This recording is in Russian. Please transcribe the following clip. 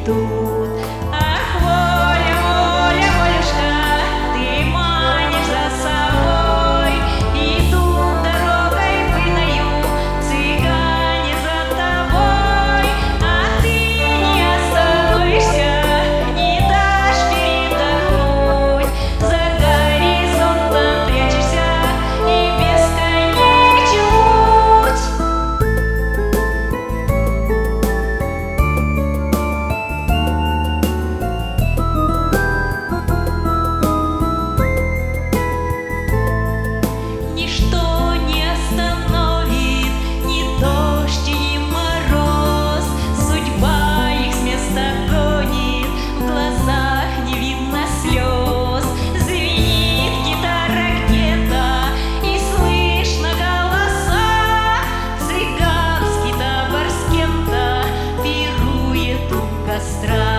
идут. Ах, воля, воля, волюшка, ты манишь за собой, идут дорогой пыльною цыгане за тобой, а ты не остановишься, не дашь передохнуть, за горизонтом прячешься и бесконечен путь. Ничто не остановит ни дождь, ни мороз, судьба их с места гонит, в глазах не видно слез. Звенит гитара где-то и слышно голоса, цыганский табор с кем-то пирует у костра.